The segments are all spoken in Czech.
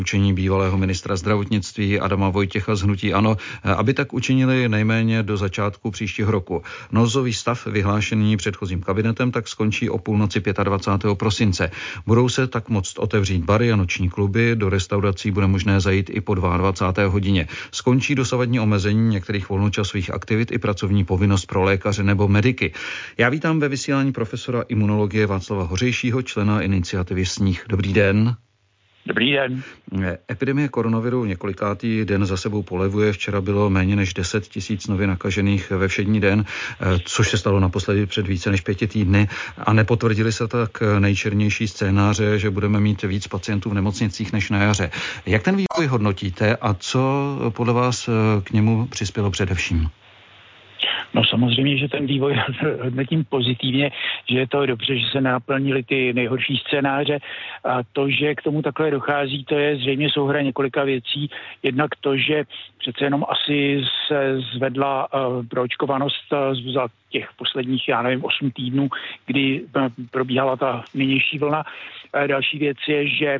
učení bývalého ministra zdravotnictví Adama Vojtěcha z hnutí ANO, aby tak učinili nejméně do začátku příštího roku. Nouzový stav vyhlášený předchozím kabinetem tak skončí o půlnoci 25. prosince. Budou se tak moct otevřít bary a noční kluby, do restaurací bude možné zajít i po 22. hodině. Skončí dosavadní omezení některých volnočasových aktivit i pracovní povinnost pro lékaře nebo mediky. Já vítám ve vysílání profesora imunologie Václava Hořejšího, člena iniciativy Sníh. Dobrý den. Dobrý den. Epidemie koronaviru několikátý den za sebou polevuje. Včera bylo méně než 10 000 nově nakažených ve všední den, což se stalo naposledy před více než 5 týdny. A nepotvrdili se tak nejčernější scénáře, že budeme mít víc pacientů v nemocnicích než na jaře. Jak ten vývoj hodnotíte a co podle vás k němu přispělo především? No samozřejmě, že ten vývoj hodnotím pozitivně, že je to dobře, že se naplnily ty nejhorší scénáře a to, že k tomu takhle dochází, to je zřejmě souhra několika věcí. Jednak to, že přece jenom asi se zvedla proočkovanost za těch posledních, 8 týdnů, kdy probíhala ta nynější vlna. Další věc je, že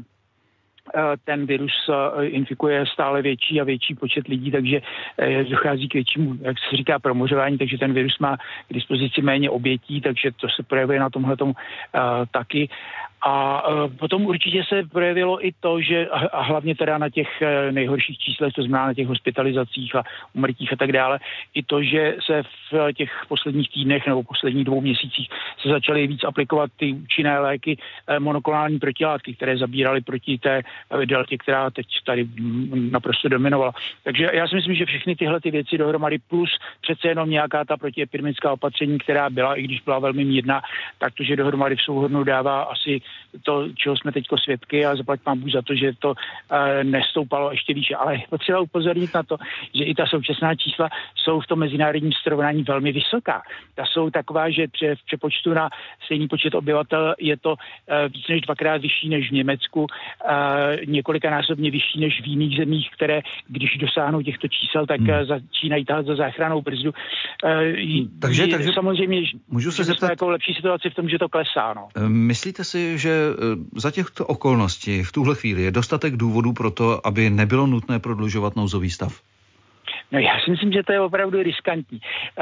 ten virus infikuje stále větší a větší počet lidí, takže dochází k většímu, jak se říká, promořování, takže ten virus má k dispozici méně obětí, takže to se projevuje na tomhletom taky. A potom určitě se projevilo i to, že a hlavně teda na těch nejhorších číslech, to znamená na těch hospitalizacích a umrtích a tak dále, i to, že se v těch posledních týdnech nebo posledních 2 měsících se začaly víc aplikovat ty účinné léky, monoklonální protilátky, které zabíraly proti té deltě, která teď tady naprosto dominovala. Takže já si myslím, že všechny tyhle ty věci dohromady plus přece jenom nějaká ta protiepidemická opatření, která byla, i když byla velmi mírná, tak to, že dohromady v souhrnu dává asi to, čeho jsme teďko svědky a zaplať pán Bůh za to, že to nestoupalo ještě výše. Ale je potřeba upozornit na to, že i ta současná čísla jsou v tom mezinárodním srovnání velmi vysoká. Ta jsou taková, že v přepočtu na stejný počet obyvatel je to víc než 2krát vyšší než v Německu, několikanásobně vyšší než v jiných zemích, které, když dosáhnou těchto čísel, tak začínají tahat za záchrannou brzdu. Takže samozřejmě, můžu se že zeptat, jsme jako lepší situaci v tom, že to klesá. No. Myslíte si, že za těchto okolností v tuhle chvíli je dostatek důvodů pro to, aby nebylo nutné prodlužovat nouzový stav? No já si myslím, že to je opravdu riskantní.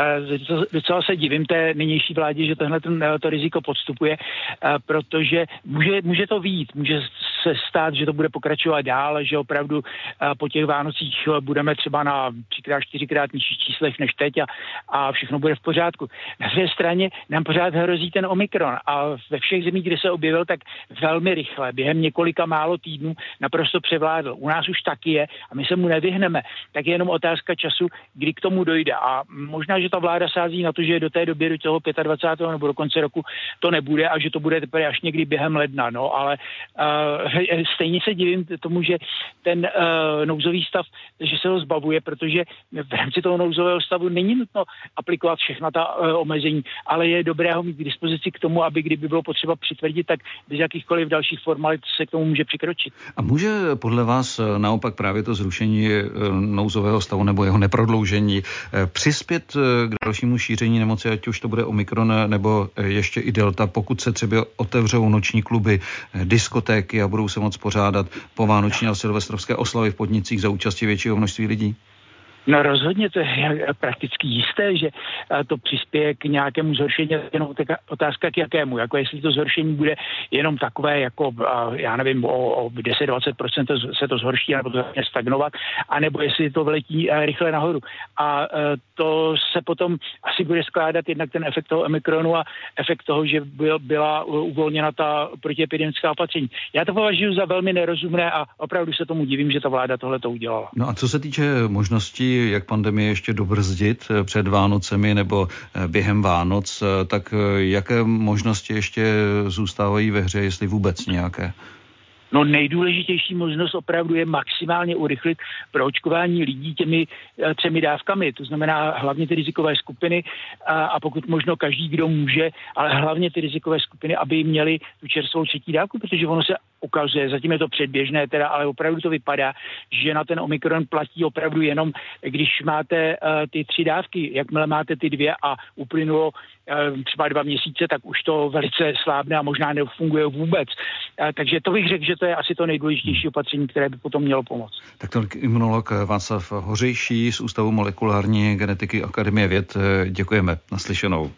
Docela se divím té nynější vládě, že to riziko podstupuje, protože může to vyjít, může se stát, že to bude pokračovat dál, že opravdu po těch Vánocích budeme třeba na 3x, 4x nižších číslech než teď a všechno bude v pořádku. Na své straně nám pořád hrozí ten Omikron a ve všech zemích, kde se objevil, tak velmi rychle, během několika málo týdnů naprosto převládl. U nás už taky je a my se mu nevyhneme. Tak je jenom otázka času, kdy k tomu dojde. A možná, že ta vláda sází na to, že do té doby, do toho 25. nebo do konce roku to nebude a že to bude teprve až někdy během ledna. No, ale stejně se divím tomu, že ten nouzový stav, že se ho zbavuje, protože v rámci toho nouzového stavu není nutno aplikovat všechna ta omezení, ale je dobré ho mít k dispozici k tomu, aby kdyby bylo potřeba přitvrdit, tak bez jakýchkoliv dalších formalit se k tomu může přikročit. A může podle vás naopak právě to zrušení nouzového stavu nebo jeho neprodloužení přispět k dalšímu šíření nemoci, ať už to bude Omikron nebo ještě i Delta, pokud se třeba otevřou noční kluby, diskotéky a budou se moct pořádat po vánoční a silvestrovské oslavy v podnicích za účasti většího množství lidí? No rozhodně to je prakticky jisté, že to přispěje k nějakému zhoršení, jenom otázka k jakému, jako jestli to zhoršení bude jenom takové, jako já nevím, o 10-20% se to zhorší, nebo to začne stagnovat, anebo jestli to vletí rychle nahoru. A to se potom asi bude skládat jednak ten efekt toho Omikronu a efekt toho, že byla uvolněna ta protiepidemická opatření. Já to považuji za velmi nerozumné a opravdu se tomu divím, že ta vláda tohle to udělala. No a co se týče možností, jak pandemii ještě dobrzdit před Vánocemi nebo během Vánoc, tak jaké možnosti ještě zůstávají ve hře, jestli vůbec nějaké? No nejdůležitější možnost opravdu je maximálně urychlit proočkování lidí těmi 3 dávkami, to znamená hlavně ty rizikové skupiny a pokud možno každý, kdo může, ale hlavně ty rizikové skupiny, aby měli tu čerstvou 3. dávku, protože ono se ukazuje, zatím je to předběžné teda, ale opravdu to vypadá, že na ten Omikron platí opravdu jenom, když máte ty 3 dávky, jakmile máte ty 2 a uplynulo třeba 2 měsíce, tak už to velice slábne a možná nefunguje vůbec. Takže to bych řekl, že to je asi to nejdůležitější opatření, které by potom mělo pomoct. Tak to imunolog Václav Hořejší z Ústavu molekulární genetiky Akademie věd. Děkujeme. Naslyšenou.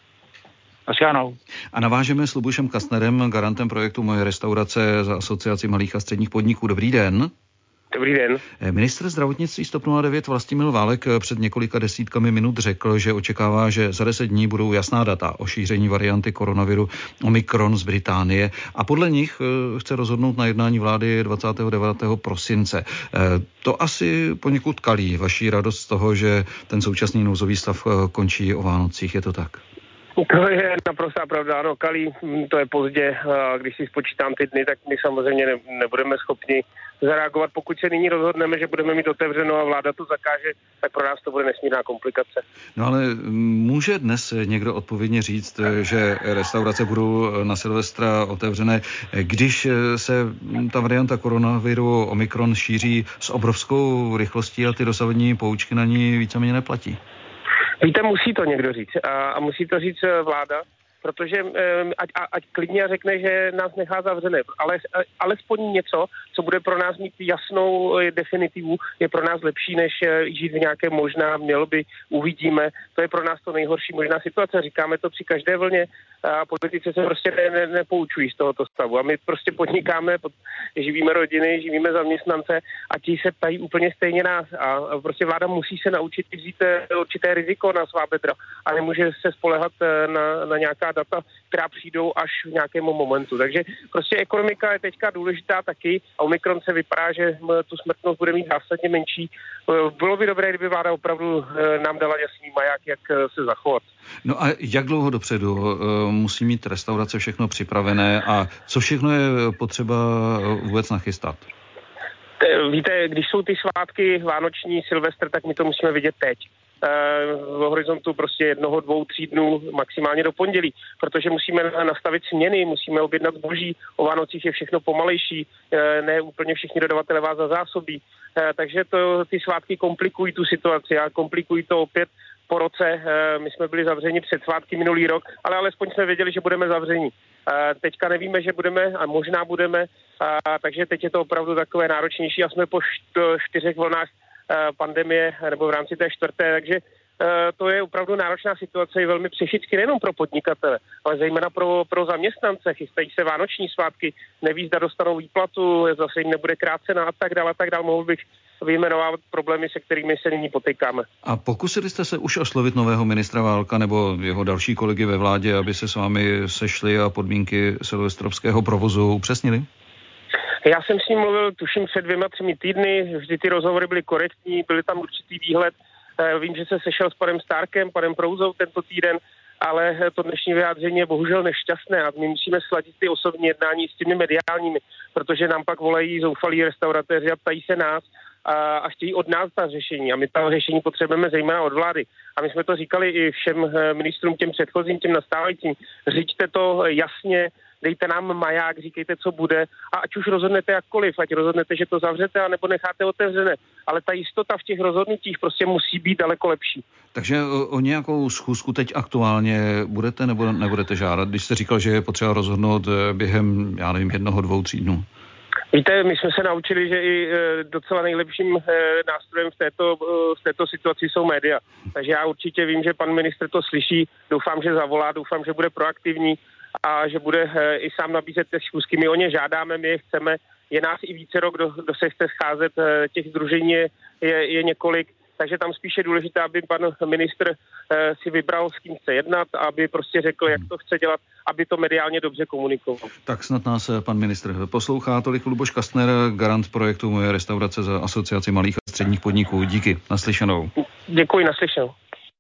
A navážeme s Lubošem Kastnerem, garantem projektu Moje restaurace za Asociaci malých a středních podniků. Dobrý den. Dobrý den. Ministr zdravotnictví z TOP 09 Vlastimil Válek před několika desítkami minut řekl, že očekává, že za 10 dní budou jasná data o šíření varianty koronaviru Omikron z Británie a podle nich chce rozhodnout na jednání vlády 29. prosince. To asi poněkud kalí vaší radost z toho, že ten současný nouzový stav končí o Vánocích. Je to tak? To je naprostá pravda, ano, kalí, to je pozdě, když si spočítám ty dny, tak my samozřejmě nebudeme schopni zareagovat. Pokud se nyní rozhodneme, že budeme mít otevřeno a vláda to zakáže, tak pro nás to bude nesmírná komplikace. No ale může dnes někdo odpovědně říct, že restaurace budou na Silvestra otevřené, když se ta varianta koronaviru Omikron šíří s obrovskou rychlostí a ty dosavadní poučky na ní víceméně neplatí? Víte, musí to někdo říct a musí to říct vláda, protože ať klidně řekne, že nás nechá zavřené, ale alespoň něco, co bude pro nás mít jasnou definitivu, je pro nás lepší, než žít v nějaké možná, mělo by, uvidíme. To je pro nás to nejhorší možná situace. Říkáme to při každé vlně a politici se prostě nepoučují z tohoto stavu. A my prostě podnikáme, živíme rodiny, živíme zaměstnance a ti se ptají úplně stejně nás. A prostě vláda musí se naučit vzít určité riziko na svá bedra a nemůže se spolehat na nějaká data, která přijdou až v nějakém momentu. Takže prostě ekonomika je teďka důležitá taky a Omikron se vypadá, že tu smrtnost bude mít zásadně menší. Bylo by dobré, kdyby vláda opravdu nám dala jasný maják, jak se zachovat. No a jak dlouho dopředu musí mít restaurace všechno připravené a co všechno je potřeba vůbec nachystat? Víte, když jsou ty svátky vánoční, Silvestr, tak my to musíme vidět teď. V horizontu prostě 1, 2, 3 dnů, maximálně do pondělí, protože musíme nastavit směny, musíme objednat zboží, o Vánocích je všechno pomalejší, ne úplně všichni dodavatelé vás zazásobí, takže ty svátky komplikují tu situaci a komplikují to opět po roce. My jsme byli zavřeni před svátky minulý rok, ale alespoň jsme věděli, že budeme zavřeni. Teďka nevíme, že budeme a možná budeme, takže teď je to opravdu takové náročnější a jsme po 4 vlnách pandemie nebo v rámci té 4. Takže to je opravdu náročná situace, je velmi psychicky nejenom pro podnikatele, ale zejména pro zaměstnance. Chystají se vánoční svátky, neví, zda dostanou výplatu, zase jim nebude krácena a tak dále. Mohl bych vyjmenovat problémy, se kterými se nyní potýkáme. A pokusili jste se už oslovit nového ministra Válka nebo jeho další kolegy ve vládě, aby se s vámi sešli a podmínky silvestrovského provozu upřesnili? Já jsem s ním mluvil, tuším, před 2-3 týdny, vždy ty rozhovory byly korektní, byly tam určitý výhled. Vím, že se sešel s panem Stárkem, panem Prouzou tento týden, ale to dnešní vyjádření je bohužel nešťastné a my musíme sladit ty osobní jednání s těmi mediálními, protože nám pak volají zoufalí restauratéři a ptají se nás a chtějí od nás ta řešení a my ta řešení potřebujeme zejména od vlády. A my jsme to říkali i všem ministrům, těm předchozím, těm nastávajícím. Řiďte to jasně, dejte nám maják, říkejte, co bude a ať už rozhodnete jakkoliv, ať rozhodnete, že to zavřete, anebo necháte otevřené. Ale ta jistota v těch rozhodnutích prostě musí být daleko lepší. Takže o nějakou schůzku teď aktuálně budete nebo nebudete žádat, když jste říkal, že je potřeba rozhodnout během, 1, 2, 3 dnů? Víte, my jsme se naučili, že i docela nejlepším nástrojem v této situaci jsou média. Takže já určitě vím, že pan ministr to slyší, doufám, že zavolá, doufám, že bude proaktivní a že bude i sám nabízet ty schůzky. My o ně žádáme, my je chceme, je nás i vícero, kdo se chce scházet, těch sdružení je několik, takže tam spíše důležité, aby pan ministr si vybral, s kým chce jednat, aby prostě řekl, jak to chce dělat, aby to mediálně dobře komunikoval. Tak snad nás pan ministr poslouchá. Tolik Luboš Kastner, garant projektu Moje restaurace za Asociaci malých a středních podniků. Díky, naslyšenou. Děkuji, naslyšenou.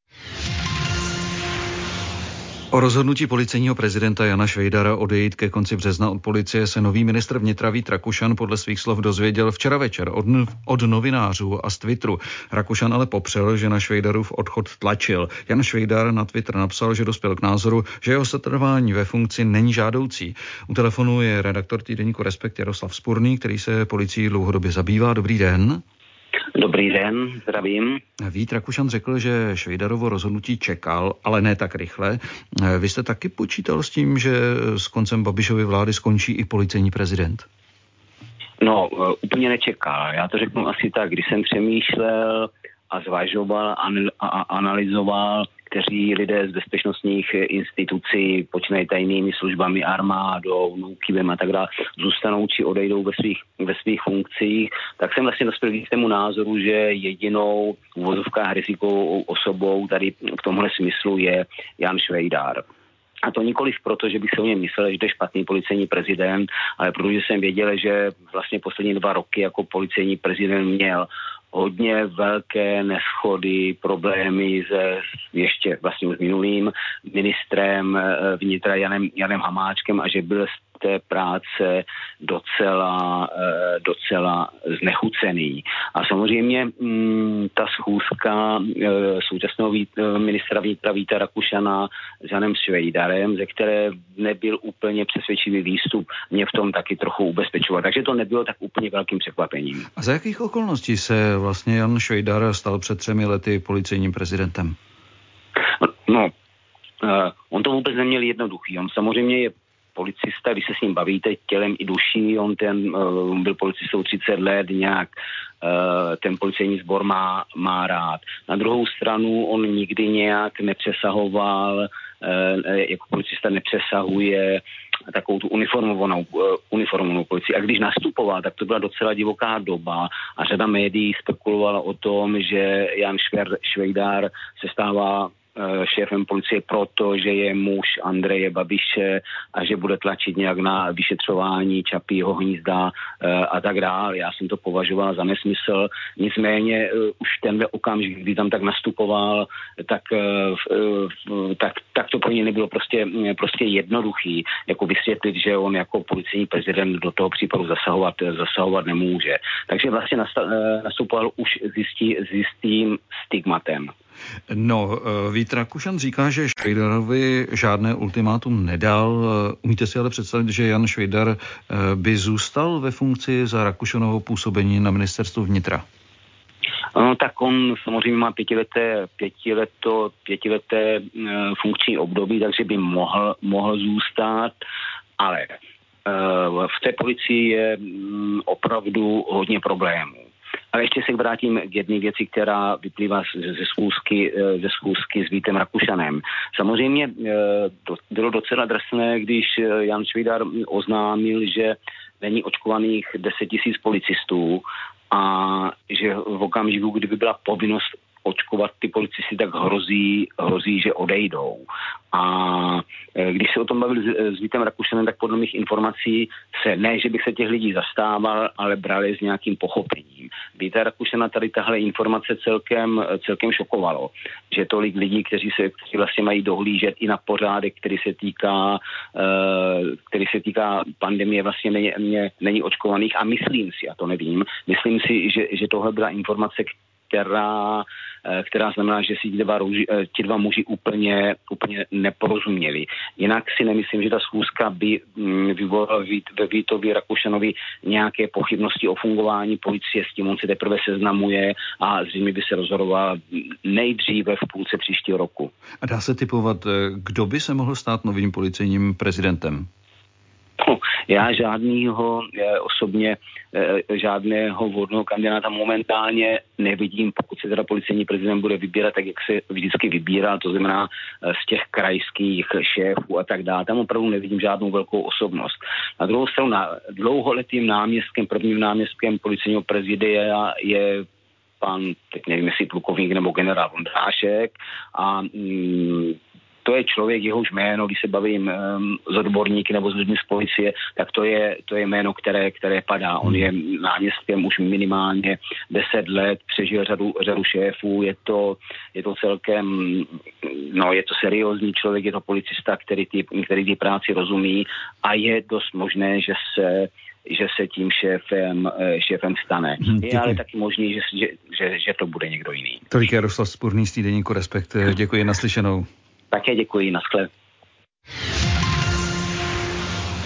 O rozhodnutí policejního prezidenta Jana Švejdara odejít ke konci března od policie se nový ministr vnitra Vít Rakušan podle svých slov dozvěděl včera večer od novinářů a z Twitteru. Rakušan ale popřel, že na Švejdarův odchod tlačil. Jan Švejdar na Twitter napsal, že dospěl k názoru, že jeho setrvání ve funkci není žádoucí. U telefonu je redaktor týdeníku Respekt Jaroslav Spurný, který se policií dlouhodobě zabývá. Dobrý den. Dobrý den, zdravím. Vít Rakušan řekl, že Švejdarovo rozhodnutí čekal, ale ne tak rychle. Vy jste taky počítal s tím, že s koncem Babišovy vlády skončí i policejní prezident? No, úplně nečekal. Já to řeknu asi tak, když jsem přemýšlel a zvažoval a analyzoval, kteří lidé z bezpečnostních institucí, počínají tajnými službami, armádou, NÚKIBem a tak dále, zůstanou či odejdou ve svých funkcích, tak jsem vlastně dospěl k tému názoru, že jedinou v uvozovkách rizikovou osobou tady v tomhle smyslu je Jan Švejdar. A to nikoliv proto, že bych se o něm myslel, že to je špatný policejní prezident, ale protože jsem věděl, že vlastně poslední 2 roky jako policejní prezident měl hodně velké neschody, problémy ještě vlastně s minulým ministrem vnitra Janem Hamáčkem a že byl z té práce docela znechucený. A samozřejmě ta schůzka současného ministra vnitra Víta Rakušana s Janem Švejdarem, ze které nebyl úplně přesvědčivý výstup, mě v tom taky trochu ubezpečoval. Takže to nebylo tak úplně velkým překvapením. A za jakých okolností se vlastně Jan Švejdar stal před 3 lety policejním prezidentem? No, on to vůbec neměl jednoduchý. On samozřejmě je policista, když se s ním bavíte tělem i duší, on byl policistou 30 let, nějak ten policejní sbor má rád. Na druhou stranu on nikdy nějak nepřesahoval, jako policista nepřesahuje takovou tu uniformovanou policii. A když nastupoval, tak to byla docela divoká doba a řada médií spekulovala o tom, že Jan Švejdar se stává šéfem policie proto, že je muž Andreje Babiše a že bude tlačit nějak na vyšetřování Čapího hnízda a tak dále. Já jsem to považoval za nesmysl. Nicméně už tenhle okamžik, kdy tam tak nastupoval, tak to pro ně nebylo prostě jednoduchý, jako vysvětlit, že on jako policejní prezident do toho případu zasahovat nemůže. Takže vlastně nastupoval už s jistým stigmatem. No, Vít Rakušan říká, že Švejdarovi žádné ultimátum nedal. Umíte si ale představit, že Jan Švejdar by zůstal ve funkci za Rakušanovo působení na ministerstvu vnitra? No, tak on samozřejmě má pětileté funkční období, takže by mohl zůstat, ale v té policii je opravdu hodně problémů. Ale ještě se vrátím k jedné věci, která vyplývá ze schůzky s Vítem Rakušanem. Samozřejmě bylo docela drsné, když Jan Švejdar oznámil, že není očkovaných 10 000 policistů a že v okamžiku, kdyby byla povinnost očkovat ty policisty, tak hrozí, že odejdou. A když se o tom bavil s Vítem Rakušanem, tak podle mých informací ne, že bych se těch lidí zastával, ale brali s nějakým pochopením. Víta Rakušana tady tahle informace celkem šokovalo, že tolik lidí, kteří vlastně mají dohlížet i na pořádek, který se týká pandemie, vlastně není očkovaných a myslím si, že tohle byla informace, která znamená, že si ti dva muži úplně neporozuměli. Jinak si nemyslím, že ta schůzka by vyvolala ve Vítovi Rakušanovi nějaké pochybnosti o fungování policie, s tím on se teprve seznamuje a zřejmě by se rozhodoval nejdříve v půlce příštího roku. A dá se tipovat, kdo by se mohl stát novým policejním prezidentem? Já osobně žádného vhodného kandidáta momentálně nevidím, pokud se teda policejní prezident bude vybírat tak, jak se vždycky vybírá, to znamená z těch krajských šéfů a tak dále. Tam opravdu nevidím žádnou velkou osobnost. Na druhou stranu dlouholetým prvním náměstkem policejního prezidia je pan, teď nevím, jestli plukovník nebo generál Vondrášek a to je člověk, jehož jméno, když se bavím s odborníky nebo s lidmi z policie, tak to je jméno, které padá. On je náměstkem už minimálně 10 let, přežil řadu šéfů, je to celkem, je to seriózní člověk, je to policista, který ty práci rozumí a je dost možné, že se tím šéfem stane. Je ale taky možný, že to bude někdo jiný. Tolik Jaroslav Spurný z týdeníku Respekt. Děkuji, naslyšenou. Také děkuji, naschle.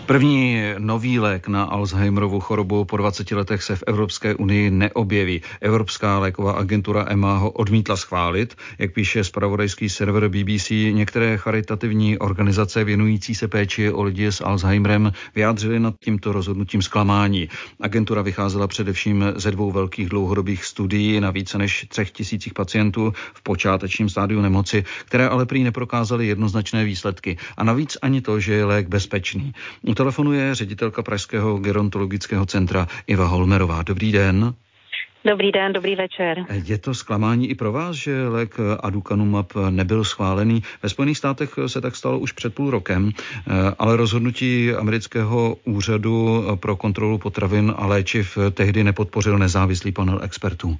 První nový lék na Alzheimerovu chorobu po 20 letech se v Evropské unii neobjeví. Evropská léková agentura EMA ho odmítla schválit. Jak píše zpravodajský server BBC, některé charitativní organizace věnující se péči o lidi s Alzheimerem vyjádřily nad tímto rozhodnutím zklamání. Agentura vycházela především ze 2 velkých dlouhodobých studií na více než 3000 pacientů v počátečním stádiu nemoci, které ale prý neprokázaly jednoznačné výsledky. A navíc ani to, že je lék bezpečný. Telefonuje ředitelka Pražského gerontologického centra Iva Holmerová. Dobrý den. Dobrý den, dobrý večer. Je to zklamání i pro vás, že lék aducanumab nebyl schválený? Ve Spojených státech se tak stalo už před půl rokem, ale rozhodnutí amerického úřadu pro kontrolu potravin a léčiv tehdy nepodpořil nezávislý panel expertů.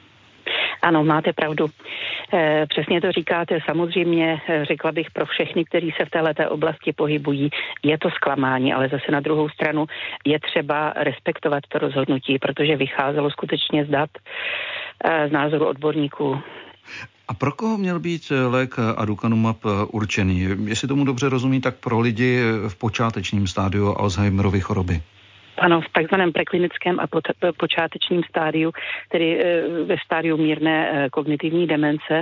Ano, máte pravdu. Přesně to říkáte. Samozřejmě, řekla bych pro všechny, kteří se v této oblasti pohybují, je to zklamání, ale zase na druhou stranu je třeba respektovat to rozhodnutí, protože vycházelo skutečně z dat, z názoru odborníků. A pro koho měl být lék aducanumab určený? Jestli tomu dobře rozumí, tak pro lidi v počátečním stádiu Alzheimerovy choroby. Ano, v takzvaném preklinickém a počátečním stádiu, tedy ve stádiu mírné kognitivní demence.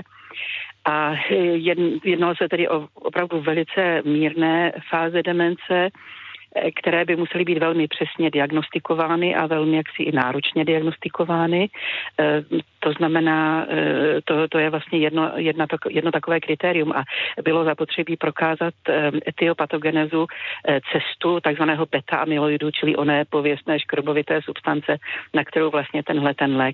A jednalo se tedy o opravdu velice mírné fáze demence, které by musely být velmi přesně diagnostikovány a velmi jaksi i náročně diagnostikovány. To znamená, to je vlastně jedno takové kritérium a bylo zapotřebí prokázat etiopatogenezu cestu takzvaného beta-amyloidu, čili oné pověstné škrobovité substance, na kterou vlastně ten lék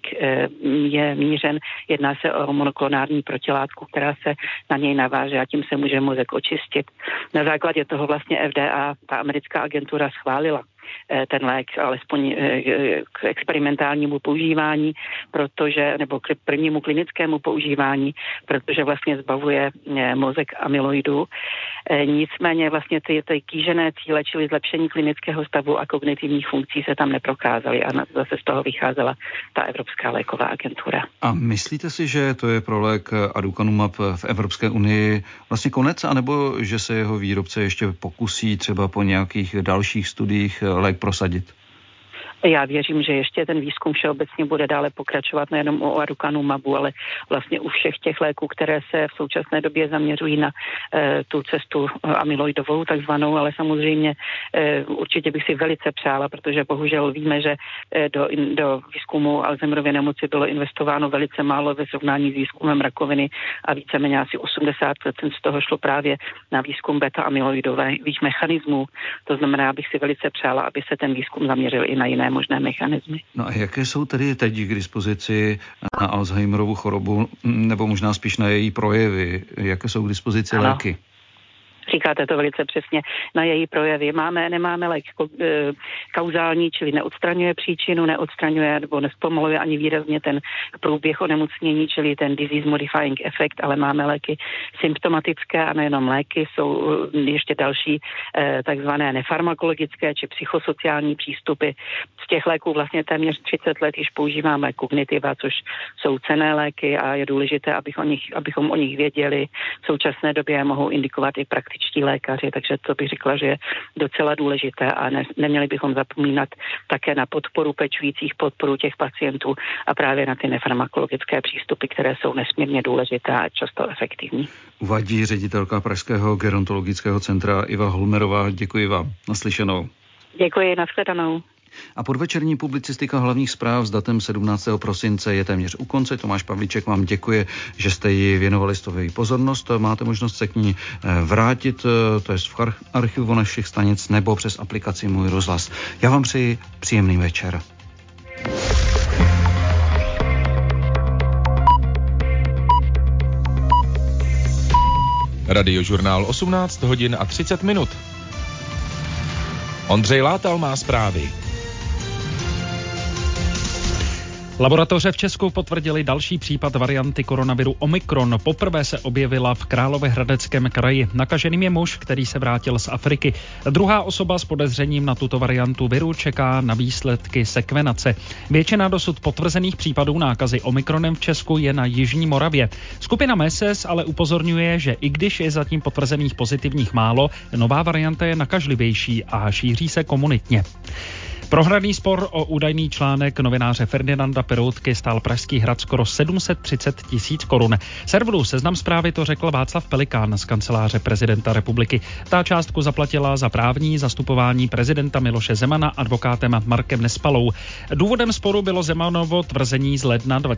je mířen. Jedná se o monoklonární protilátku, která se na něj naváže a tím se může mozek očistit. Na základě toho vlastně FDA, ta americká agentura, schválila ten lék alespoň k experimentálnímu používání, nebo k prvnímu klinickému používání, protože vlastně zbavuje mozek amyloidu. Nicméně vlastně ty kýžené cíle, čili zlepšení klinického stavu a kognitivních funkcí se tam neprokázaly a zase z toho vycházela ta Evropská léková agentura. A myslíte si, že to je pro lék aducanumab v Evropské unii vlastně konec, anebo že se jeho výrobce ještě pokusí třeba po nějakých dalších studiích lék prosadit? Já věřím, že ještě ten výzkum všeobecně bude dále pokračovat nejenom o aducanumabu, ale vlastně u všech těch léků, které se v současné době zaměřují na tu cestu amyloidovou takzvanou, ale samozřejmě určitě bych si velice přála, protože bohužel víme, že do výzkumu Alzheimerovy nemoci bylo investováno velice málo ve srovnání s výzkumem rakoviny a víceméně asi 80% z toho šlo právě na výzkum beta-amyloidových mechanismů. To znamená, abych si velice přála, aby se ten výzkum zaměřil i na jiné možné mechanismy. No a jaké jsou tedy teď k dispozici na Alzheimerovu chorobu, nebo možná spíš na její projevy? Jaké jsou k dispozici léky? Říkáte to velice přesně, na její projevy. Nemáme lék kauzální, čili neodstraňuje příčinu, neodstraňuje nebo nespomaluje ani výrazně ten průběh onemocnění, čili ten disease modifying effect, ale máme léky symptomatické a nejenom léky, jsou ještě další takzvané nefarmakologické či psychosociální přístupy. Z těch léků vlastně téměř 30 let již používáme kognitiva, což jsou cenné léky a je důležité, abychom o nich věděli. V současné době mohou indikovat i praktičtí lékaři, takže to bych řekla, že je docela důležité a neměli bychom zapomínat také na podporu pečujících, podporu těch pacientů a právě na ty nefarmakologické přístupy, které jsou nesmírně důležité a často efektivní. Uvádí ředitelka Pražského gerontologického centra Iva Holmerová. Děkuji vám. Naslyšenou. Děkuji, nashledanou. A podvečerní publicistika hlavních zpráv s datem 17. prosince je téměř u konce. Tomáš Pavlíček vám děkuje, že jste ji věnovali svoji pozornost. Máte možnost se k ní vrátit, to je v archivu našich stanic nebo přes aplikaci Můj rozhlas. Já vám přeji příjemný večer. Radiožurnál 18 hodin a 30 minut. Ondřej Látal má zprávy. Laboratoře v Česku potvrdili další případ varianty koronaviru Omikron. Poprvé se objevila v Královéhradeckém kraji. Nakaženým je muž, který se vrátil z Afriky. Druhá osoba s podezřením na tuto variantu viru čeká na výsledky sekvenace. Většina dosud potvrzených případů nákazy Omikronem v Česku je na Jižní Moravě. Skupina MESES ale upozorňuje, že i když je zatím potvrzených pozitivních málo, nová varianta je nakažlivější a šíří se komunitně. Prohraný spor o údajný článek novináře Ferdinanda Peroutky stál Pražský hrad skoro 730 000 korun. Serveru Seznam Zprávy to řekl Václav Pelikán z kanceláře prezidenta republiky. Ta částku zaplatila za právní zastupování prezidenta Miloše Zemana advokátem Markem Nespalou. Důvodem sporu bylo Zemanovo tvrzení z ledna 2020.